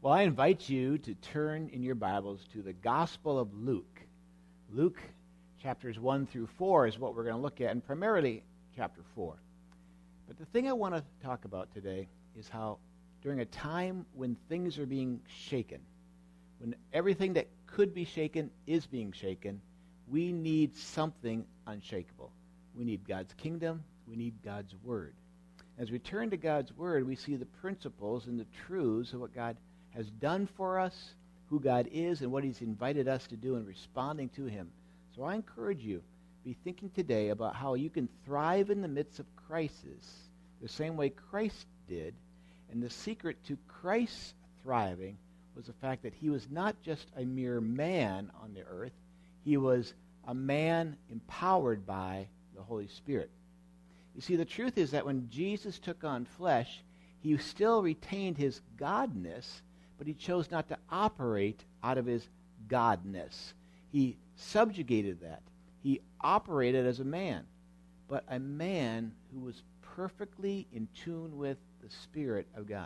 Well, I invite you to turn in your Bibles to the Gospel of Luke. Luke chapters 1 through 4 is what we're going to look at, and primarily chapter 4. But the thing I want to talk about today is how during a time when things are being shaken, when everything that could be shaken is being shaken, we need something unshakable. We need God's kingdom. We need God's Word. As we turn to God's Word, we see the principles and the truths of what God has done for us, who God is, and what He's invited us to do in responding to Him. So I encourage you, be thinking today about how you can thrive in the midst of crisis, the same way Christ did. And the secret to Christ's thriving was the fact that He was not just a mere man on the earth, He was a man empowered by the Holy Spirit. You see, the truth is that when Jesus took on flesh, He still retained His godness, but He chose not to operate out of His godness. He subjugated that. He operated as a man, but a man who was perfectly in tune with the Spirit of God.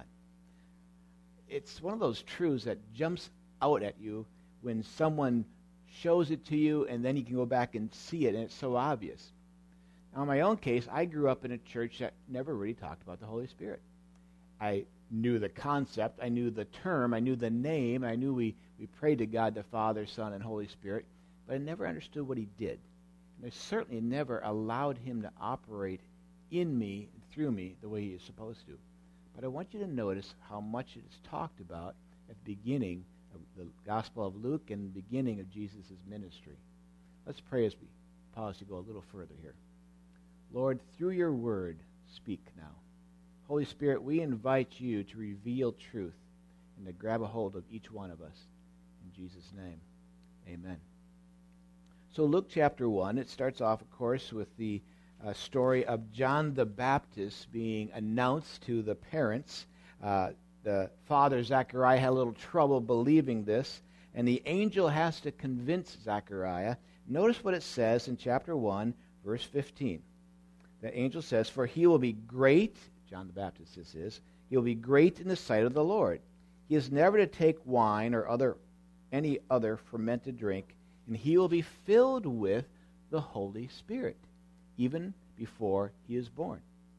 It's one of those truths that jumps out at you when someone shows it to you, and then you can go back and see it, and it's so obvious. Now, in my own case, I grew up in a church that never really talked about the Holy Spirit. I knew the concept, I knew the term, I knew the name, I knew we prayed to God the Father, Son, and Holy Spirit, but I never understood what He did. And I certainly never allowed Him to operate in me and through me the way He is supposed to. But I want you to notice how much it is talked about at the beginning of the Gospel of Luke and the beginning of Jesus' ministry. Let's pray as we pause to go a little further here. Lord, through your word, speak now. Holy Spirit, we invite you to reveal truth and to grab a hold of each one of us. In Jesus' name, amen. So Luke chapter 1, it starts off, of course, with the story of John the Baptist being announced to the parents. The father, Zechariah, had a little trouble believing this, and the angel has to convince Zechariah. Notice what it says in chapter 1, verse 15. The angel says, "For he will be great," John the Baptist this is, "he will be great in the sight of the Lord. He is never to take wine or any other fermented drink, and he will be filled with the Holy Spirit, even before he is born.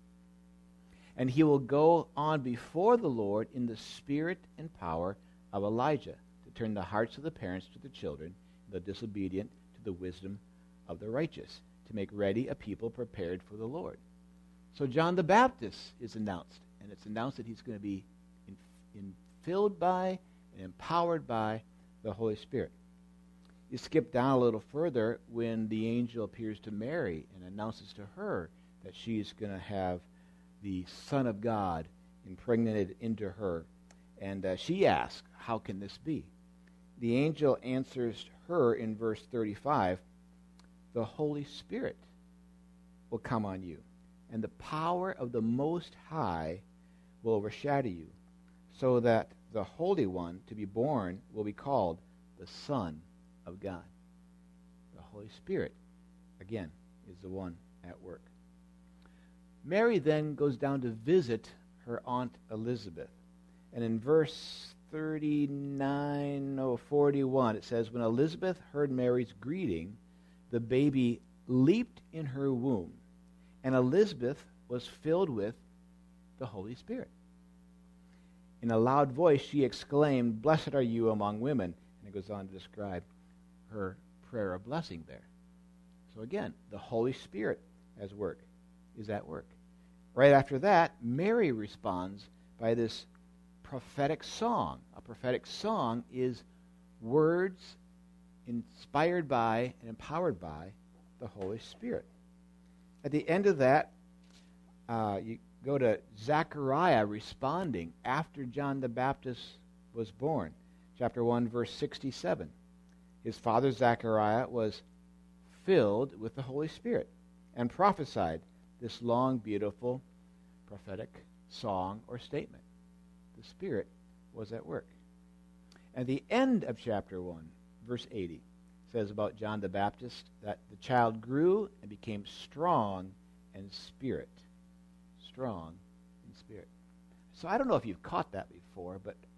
And he will go on before the Lord in the spirit and power of Elijah, to turn the hearts of the parents to the children, the disobedient to the wisdom of the righteous, to make ready a people prepared for the Lord." So John the Baptist is announced, and it's announced that he's going to be filled by and empowered by the Holy Spirit. You skip down a little further when the angel appears to Mary and announces to her that she's going to have the Son of God impregnated into her. And she asks, "How can this be?" The angel answers her in verse 35, "The Holy Spirit will come on you, and the power of the Most High will overshadow you, so that the Holy One to be born will be called the Son of God." The Holy Spirit, again, is the one at work. Mary then goes down to visit her Aunt Elizabeth. And in verse 41, it says, "When Elizabeth heard Mary's greeting, the baby leaped in her womb, and Elizabeth was filled with the Holy Spirit. In a loud voice she exclaimed, 'Blessed are you among women.'" And it goes on to describe her prayer of blessing there. So again, the Holy Spirit is at work. Right after that, Mary responds by this prophetic song. A prophetic song is words inspired by and empowered by the Holy Spirit. At the end of that, you go to Zechariah responding after John the Baptist was born. Chapter 1, verse 67. His father Zechariah was filled with the Holy Spirit and prophesied this long, beautiful, prophetic song or statement. The Spirit was at work. At the end of chapter 1, verse 80, says about John the Baptist that the child grew and became strong in spirit. Strong in spirit. So I don't know if you've caught that before, but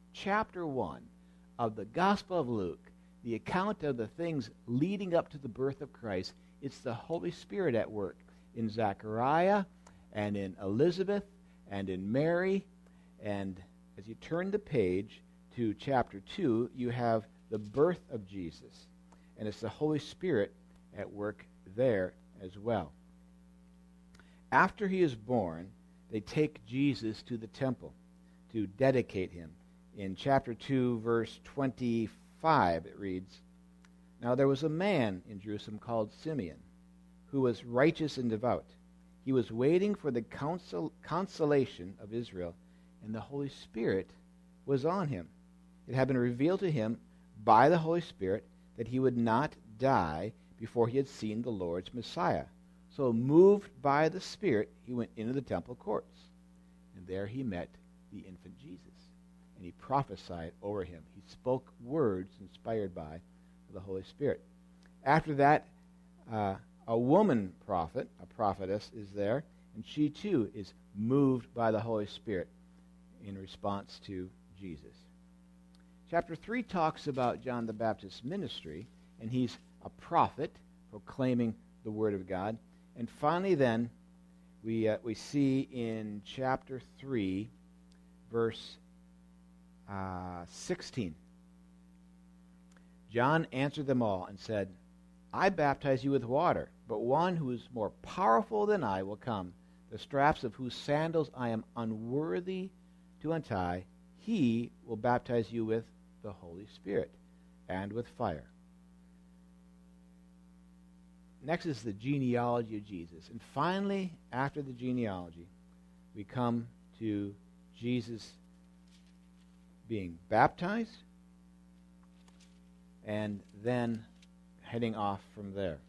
chapter 1 of the Gospel of Luke, the account of the things leading up to the birth of Christ, it's the Holy Spirit at work in Zechariah and in Elizabeth and in Mary. And as you turn the page to chapter 2, you have the birth of Jesus. And it's the Holy Spirit at work there as well. After he is born, they take Jesus to the temple to dedicate him. In chapter 2, verse 25, it reads, "Now there was a man in Jerusalem called Simeon, who was righteous and devout. He was waiting for the consolation of Israel, and the Holy Spirit was on him. It had been revealed to him by the Holy Spirit that he would not die before he had seen the Lord's Messiah. So moved by the Spirit, he went into the temple courts. And there he met the infant Jesus. And he prophesied over him. He spoke words inspired by the Holy Spirit. After that, a woman prophet, a prophetess, is there. And she too is moved by the Holy Spirit in response to Jesus. Chapter 3 talks about John the Baptist's ministry. And he's a prophet proclaiming the Word of God. And finally then, we see in chapter 3, verse 16, John answered them all and said, I baptize you with water, but one who is more powerful than I will come, the straps of whose sandals I am unworthy to untie. He will baptize you with the Holy Spirit and with fire. Next is the genealogy of Jesus. And finally, after the genealogy, we come to Jesus being baptized and then heading off from there.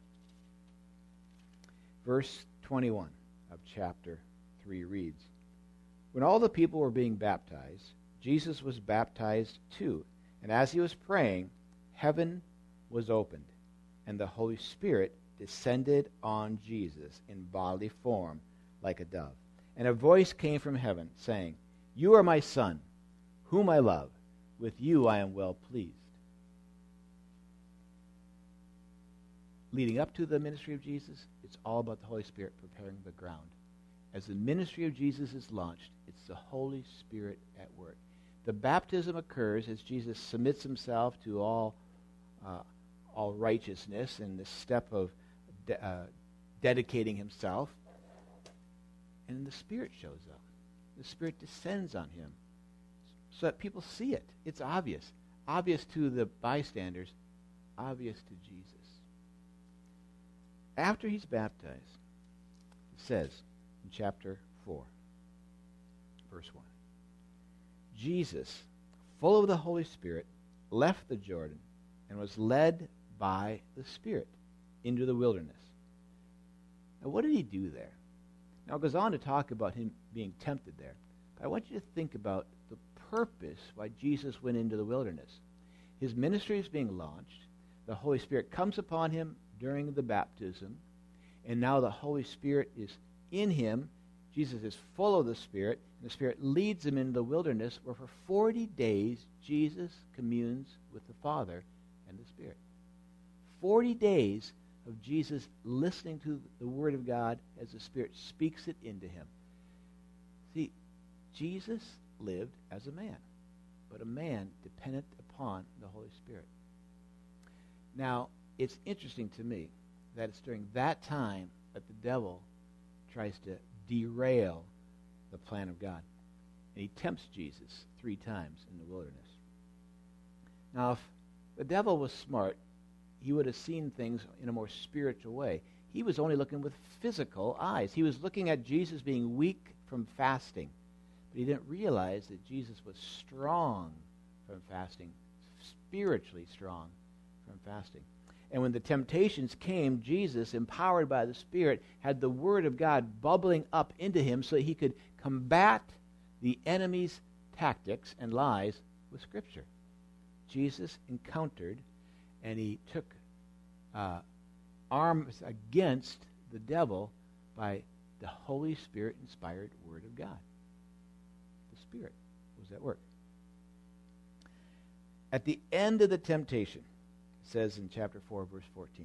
Verse 21 of chapter 3 reads, When all the people were being baptized, Jesus was baptized too. And as he was praying, heaven was opened, and the Holy Spirit descended on Jesus in bodily form like a dove. And a voice came from heaven, saying, You are my Son, whom I love. With you I am well pleased. Leading up to the ministry of Jesus, it's all about the Holy Spirit preparing the ground. As the ministry of Jesus is launched, it's the Holy Spirit at work. The baptism occurs as Jesus submits himself to all righteousness in the step of dedicating himself. And the Spirit shows up. The Spirit descends on him so that people see it. It's obvious. Obvious to the bystanders. Obvious to Jesus. After he's baptized, it says in chapter 4, verse 1, Jesus, full of the Holy Spirit, left the Jordan and was led by the Spirit into the wilderness. Now, what did he do there? Now, it goes on to talk about him being tempted there. But I want you to think about the purpose why Jesus went into the wilderness. His ministry is being launched. The Holy Spirit comes upon him during the baptism. And now the Holy Spirit is in him. Jesus is full of the Spirit. And the Spirit leads him into the wilderness where for 40 days Jesus communes with the Father and the Spirit. 40 days of Jesus listening to the Word of God as the Spirit speaks it into him. See, Jesus lived as a man, but a man dependent upon the Holy Spirit. Now, it's interesting to me that it's during that time that the devil tries to derail the plan of God. And he tempts Jesus 3 times in the wilderness. Now, if the devil was smart, he would have seen things in a more spiritual way. He was only looking with physical eyes. He was looking at Jesus being weak from fasting. But he didn't realize that Jesus was strong from fasting, spiritually strong from fasting. And when the temptations came, Jesus, empowered by the Spirit, had the Word of God bubbling up into him so that he could combat the enemy's tactics and lies with Scripture. Jesus encountered and he took arms against the devil by the Holy Spirit-inspired Word of God. The Spirit was at work. At the end of the temptation, it says in chapter 4, verse 14,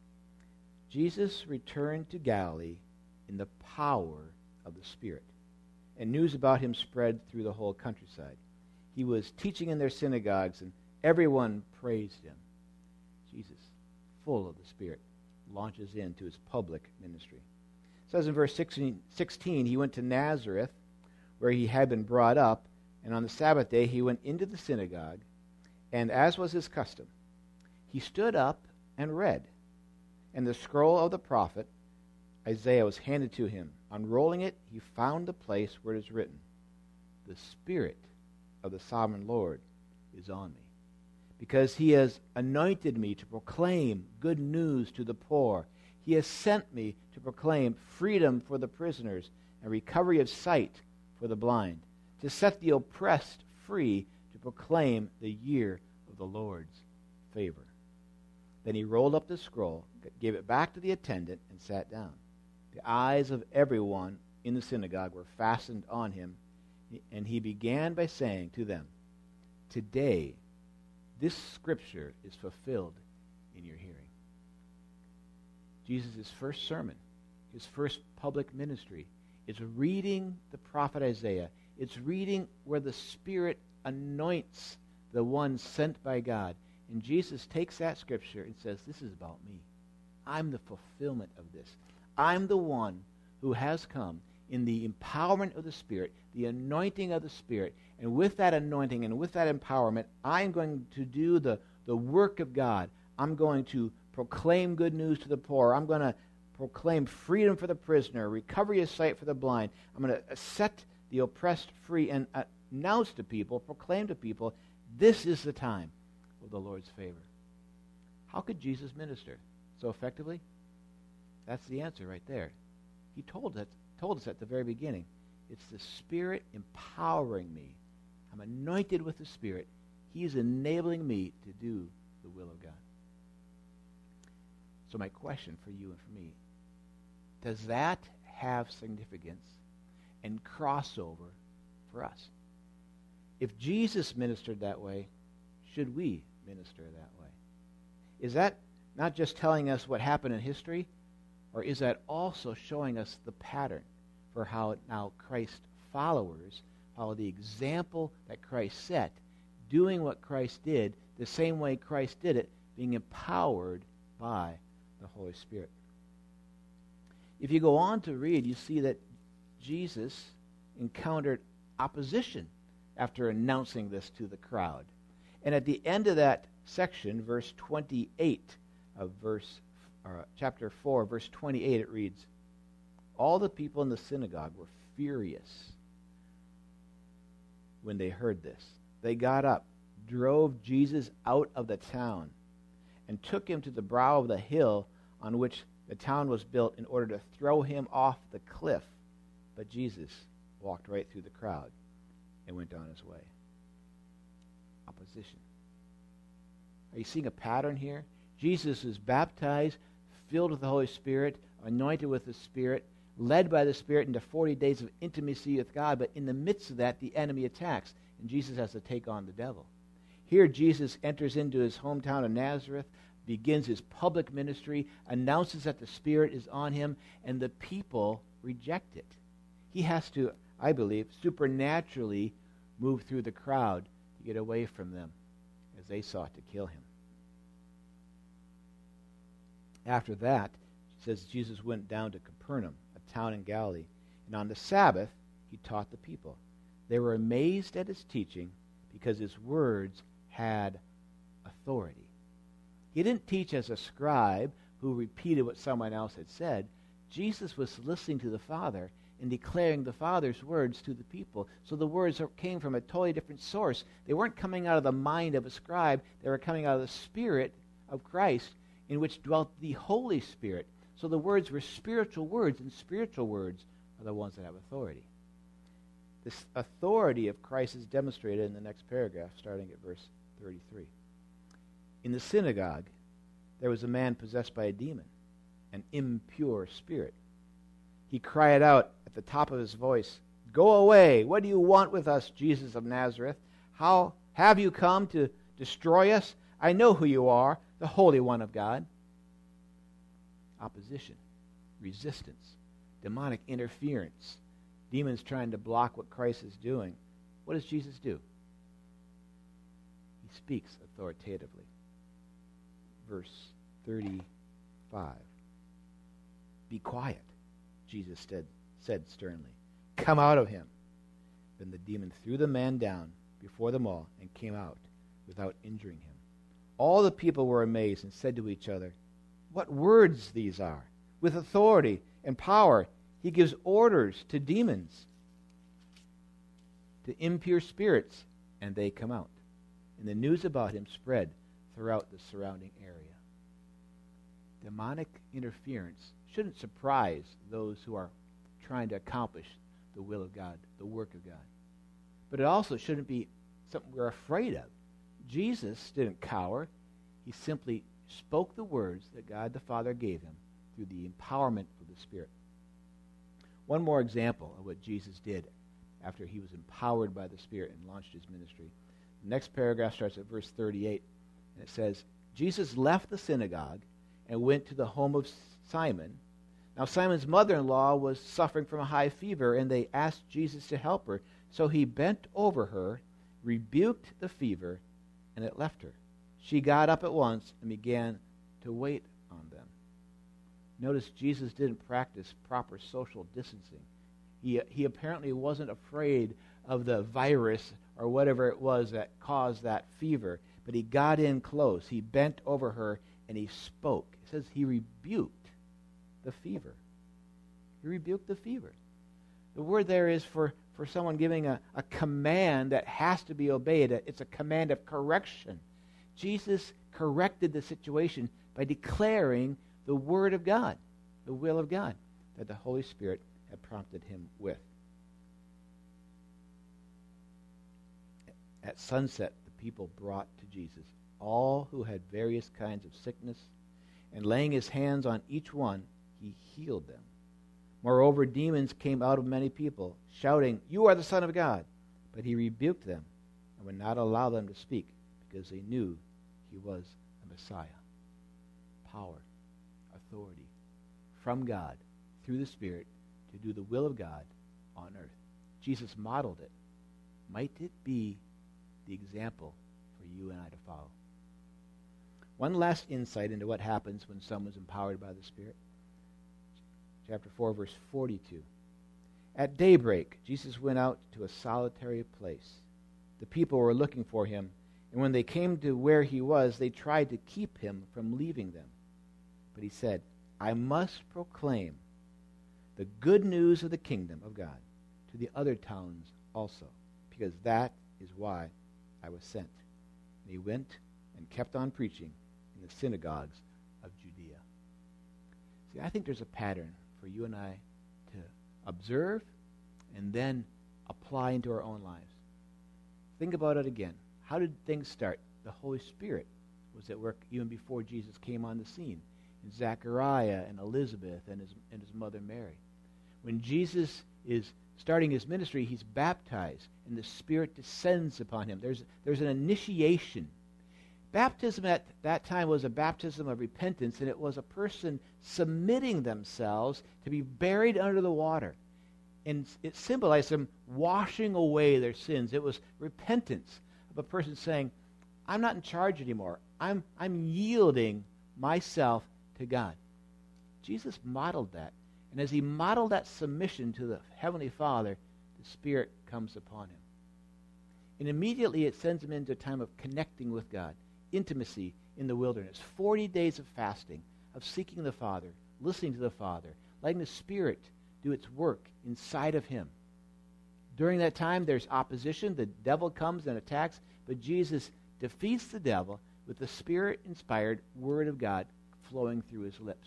Jesus returned to Galilee in the power of the Spirit, and news about him spread through the whole countryside. He was teaching in their synagogues, and everyone praised him. Jesus, full of the Spirit, launches into his public ministry. It says in verse 16, he went to Nazareth, where he had been brought up, and on the Sabbath day he went into the synagogue, and as was his custom, he stood up and read. And the scroll of the prophet Isaiah was handed to him. Unrolling it, he found the place where it is written, "The Spirit of the Sovereign Lord is on me, because he has anointed me to proclaim good news to the poor. He has sent me to proclaim freedom for the prisoners and recovery of sight for the blind, to set the oppressed free, to proclaim the year of the Lord's favor." Then he rolled up the scroll, gave it back to the attendant, and sat down. The eyes of everyone in the synagogue were fastened on him, and he began by saying to them, "Today, this scripture is fulfilled in your hearing." Jesus' first sermon, his first public ministry, is reading the prophet Isaiah. It's reading where the Spirit anoints the one sent by God. And Jesus takes that scripture and says, this is about me. I'm the fulfillment of this. I'm the one who has come in the empowerment of the Spirit, the anointing of the Spirit. And with that anointing and with that empowerment, I'm going to do the work of God. I'm going to proclaim good news to the poor. I'm going to proclaim freedom for the prisoner, recovery of sight for the blind. I'm going to set the oppressed free and announce to people, proclaim to people, this is the time of the Lord's favor. How could Jesus minister so effectively? That's the answer right there. He told us at the very beginning. It's the Spirit empowering me. I'm anointed with the Spirit. He's enabling me to do the will of God. So my question for you and for me, does that have significance and crossover for us? If Jesus ministered that way, should we minister that way? Is that not just telling us what happened in history, or is that also showing us the pattern for how now Christ followers follow the example that Christ set, doing what Christ did the same way Christ did it, being empowered by the Holy Spirit? If you go on to read, you see that Jesus encountered opposition after announcing this to the crowd. And at the end of that section, verse 28 of chapter 4, verse 28, it reads, "All the people in the synagogue were furious when they heard this. They got up, drove Jesus out of the town, and took him to the brow of the hill on which the town was built in order to throw him off the cliff. But Jesus walked right through the crowd and went on his way." Opposition. Are you seeing a pattern here? Jesus is baptized, filled with the Holy Spirit, anointed with the Spirit, led by the Spirit into 40 days of intimacy with God, but in the midst of that, the enemy attacks, and Jesus has to take on the devil. Here, Jesus enters into his hometown of Nazareth, begins his public ministry, announces that the Spirit is on him, and the people reject it. He has to, I believe, supernaturally move through the crowd to get away from them as they sought to kill him. After that, it says Jesus went down to Capernaum, a town in Galilee, and on the Sabbath he taught the people. They were amazed at his teaching because his words had authority. He didn't teach as a scribe who repeated what someone else had said. Jesus was listening to the Father and declaring the Father's words to the people. So the words came from a totally different source. They weren't coming out of the mind of a scribe. They were coming out of the Spirit of Christ, in which dwelt the Holy Spirit. So the words were spiritual words, and spiritual words are the ones that have authority. This authority of Christ is demonstrated in the next paragraph, starting at verse 33. In the synagogue, there was a man possessed by a demon, an impure spirit. He cried out at the top of his voice, "Go away! What do you want with us, Jesus of Nazareth? How have you come to destroy us? I know who you are, the Holy One of God. Opposition, resistance, demonic interference, demons trying to block what Christ is doing. What does Jesus do? He speaks authoritatively. Verse 35. Be quiet, Jesus said sternly. Come out of him. Then the demon threw the man down before them all and came out without injuring him. All the people were amazed and said to each other, what words these are! With authority and power, he gives orders to demons, to impure spirits, and they come out. And the news about him spread throughout the surrounding area. Demonic interference shouldn't surprise those who are trying to accomplish the will of God, the work of God. But it also shouldn't be something we're afraid of. Jesus didn't cower. He simply spoke the words that God the Father gave him through the empowerment of the Spirit. One more example of what Jesus did after he was empowered by the Spirit and launched his ministry. The next paragraph starts at verse 38, and it says, Jesus left the synagogue and went to the home of Simon. Now Simon's mother-in-law was suffering from a high fever, and they asked Jesus to help her. So he bent over her, rebuked the fever, and it left her. She got up at once and began to wait on them. Notice Jesus didn't practice proper social distancing. He apparently wasn't afraid of the virus or whatever it was that caused that fever, but he got in close. He bent over her and he spoke. It says he rebuked the fever. He rebuked the fever. The word there is for someone giving a command that has to be obeyed. It's a command of correction. Jesus corrected the situation by declaring the Word of God, the will of God, that the Holy Spirit had prompted him with. At sunset, the people brought to Jesus all who had various kinds of sickness, and laying his hands on each one, he healed them. Moreover, demons came out of many people, shouting, "You are the Son of God." But he rebuked them and would not allow them to speak, because they knew he was the Messiah. Power, authority from God through the Spirit to do the will of God on earth. Jesus modeled it. Might it be the example for you and I to follow? One last insight into what happens when someone's empowered by the Spirit. Chapter 4, verse 42. At daybreak, Jesus went out to a solitary place. The people were looking for him, and when they came to where he was, they tried to keep him from leaving them. But he said, I must proclaim the good news of the kingdom of God to the other towns also, because that is why I was sent. And he went and kept on preaching in the synagogues of Judea. See, I think there's a pattern for you and I to observe and then apply into our own lives. Think about it again. How did things start? The Holy Spirit was at work even before Jesus came on the scene, in Zechariah and Elizabeth and his mother Mary. When Jesus is starting his ministry, he's baptized, and the Spirit descends upon him. There's an initiation. Baptism at that time was a baptism of repentance, and it was a person submitting themselves to be buried under the water. And it symbolized them washing away their sins. It was repentance of a person saying, I'm not in charge anymore. I'm yielding myself to God. Jesus modeled that. And as he modeled that submission to the Heavenly Father, the Spirit comes upon him. And immediately it sends him into a time of connecting with God, intimacy in the wilderness, 40 days of fasting, of seeking the Father, listening to the Father, letting the Spirit do its work inside of him. During that time, there's opposition. The devil comes and attacks, but Jesus defeats the devil with the Spirit-inspired Word of God flowing through his lips.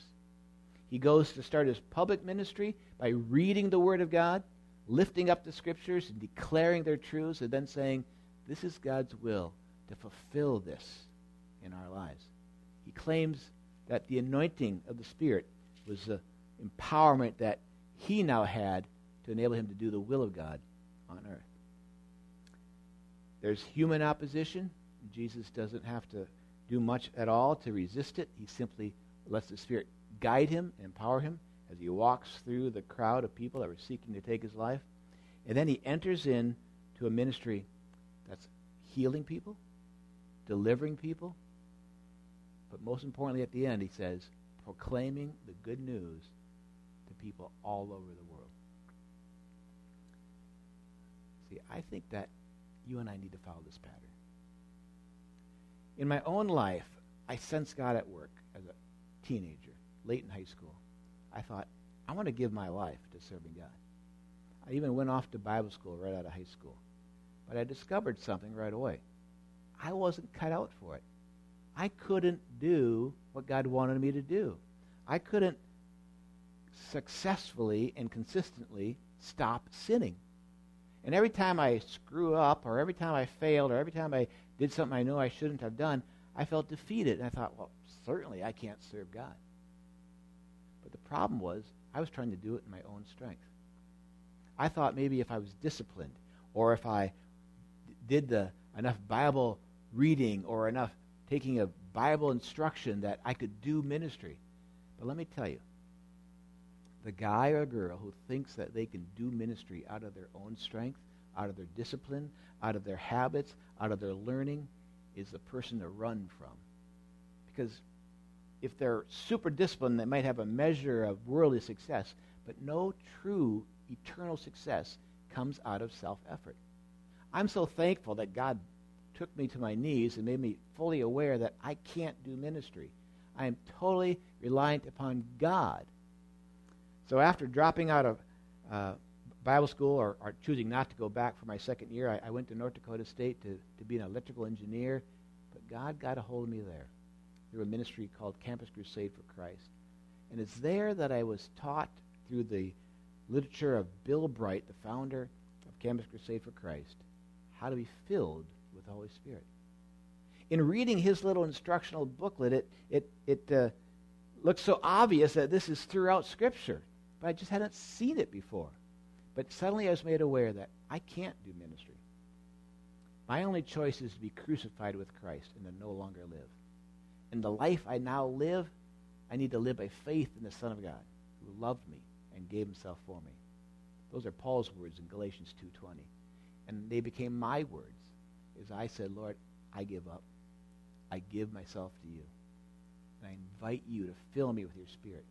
He goes to start his public ministry by reading the Word of God, lifting up the Scriptures and declaring their truths, and then saying, this is God's will to fulfill this in our lives. He claims that the anointing of the Spirit was the empowerment that he now had to enable him to do the will of God on earth. There's human opposition. Jesus doesn't have to do much at all to resist it. He simply lets the Spirit guide him and empower him as he walks through the crowd of people that were seeking to take his life. And then he enters into a ministry that's healing people, delivering people, but most importantly at the end he says, proclaiming the good news to people all over the world. See, I think that you and I need to follow this pattern. In my own life, I sensed God at work as a teenager, late in high school. I thought, I want to give my life to serving God. I even went off to Bible school right out of high school. But I discovered something right away. I wasn't cut out for it. I couldn't do what God wanted me to do. I couldn't successfully and consistently stop sinning. And every time I screw up, or every time I failed, or every time I did something I know I shouldn't have done, I felt defeated. And I thought, well, certainly I can't serve God. But the problem was, I was trying to do it in my own strength. I thought maybe if I was disciplined, or if I did enough Bible reading, or enough taking of Bible instruction, that I could do ministry. But let me tell you, the guy or girl who thinks that they can do ministry out of their own strength, out of their discipline, out of their habits, out of their learning, is the person to run from. Because if they're super disciplined, they might have a measure of worldly success, but no true eternal success comes out of self-effort. I'm so thankful that God took me to my knees and made me fully aware that I can't do ministry. I am totally reliant upon God. So after dropping out of Bible school, or choosing not to go back for my second year, I went to North Dakota State to be an electrical engineer. But God got a hold of me there through a ministry called Campus Crusade for Christ. And it's there that I was taught through the literature of Bill Bright, the founder of Campus Crusade for Christ, how to be filled with the Holy Spirit. In reading his little instructional booklet, it looks so obvious that this is throughout Scripture, but I just hadn't seen it before. But suddenly I was made aware that I can't do ministry. My only choice is to be crucified with Christ and to no longer live. And the life I now live, I need to live by faith in the Son of God, who loved me and gave himself for me. Those are Paul's words in Galatians 2:20. And they became my words as I said, Lord, I give up. I give myself to you. And I invite you to fill me with your Spirit.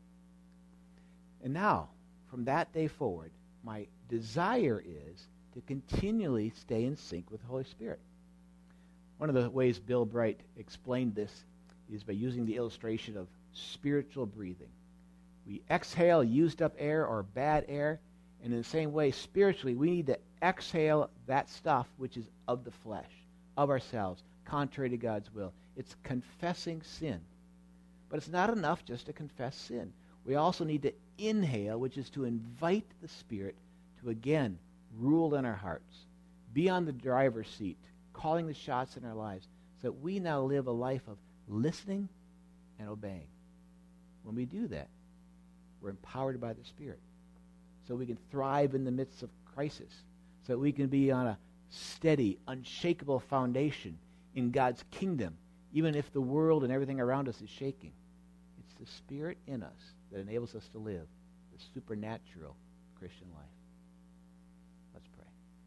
And now, from that day forward, my desire is to continually stay in sync with the Holy Spirit. One of the ways Bill Bright explained this is by using the illustration of spiritual breathing. We exhale used up air or bad air, and in the same way, spiritually, we need to exhale that stuff which is of the flesh, of ourselves, contrary to God's will. It's confessing sin. But it's not enough just to confess sin. We also need to inhale, which is to invite the Spirit to again rule in our hearts, be on the driver's seat, calling the shots in our lives, so that we now live a life of listening and obeying. When we do that, we're empowered by the Spirit, so we can thrive in the midst of crisis, so that we can be on a steady, unshakable foundation in God's kingdom, even if the world and everything around us is shaking. It's the Spirit in us that enables us to live the supernatural Christian life. Let's pray.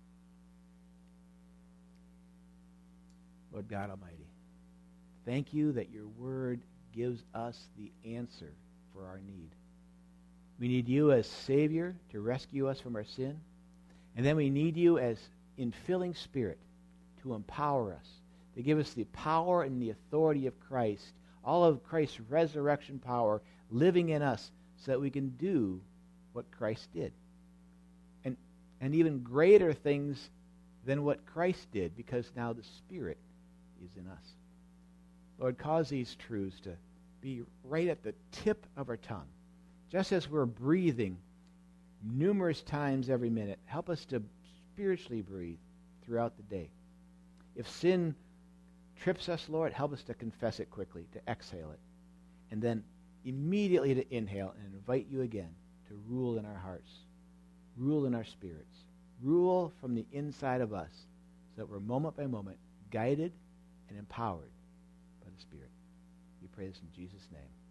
Lord God Almighty, thank you that your word gives us the answer for our need. We need you as Savior to rescue us from our sin, and then we need you as infilling Spirit to empower us, to give us the power and the authority of Christ, all of Christ's resurrection power living in us, so that we can do what Christ did. And even greater things than what Christ did, because now the Spirit is in us. Lord, cause these truths to be right at the tip of our tongue. Just as we're breathing numerous times every minute, help us to spiritually breathe throughout the day. If sin trips us, Lord, help us to confess it quickly, to exhale it, and then immediately to inhale and invite you again to rule in our hearts, rule in our spirits, rule from the inside of us, so that we're moment by moment guided and empowered by the Spirit. We pray this in Jesus' name.